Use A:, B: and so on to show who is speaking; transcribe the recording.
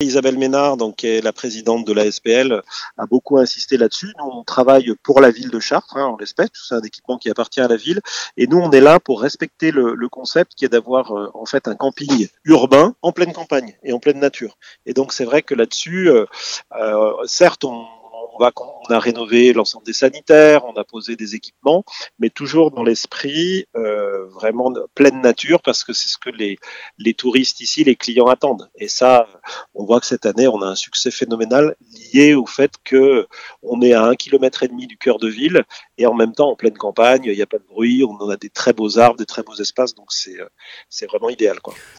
A: Isabelle Ménard, donc, qui est la présidente de la SPL, a beaucoup insisté là-dessus. Nous, on travaille pour la ville de Chartres, en l'espèce, c'est un équipement qui appartient à la ville, et nous, on est là pour respecter le concept qui est d'avoir en fait un camping urbain en pleine campagne et en pleine nature. Et donc, c'est vrai que là-dessus, certes, on a rénové l'ensemble des sanitaires, on a posé des équipements, mais toujours dans l'esprit vraiment de pleine nature, parce que c'est ce que les touristes ici, les clients attendent. Et ça, on voit que cette année, on a un succès phénoménal lié au fait que on est à 1,5 km du cœur de ville et en même temps en pleine campagne, il n'y a pas de bruit, on a des très beaux arbres, des très beaux espaces, donc c'est vraiment idéal, quoi.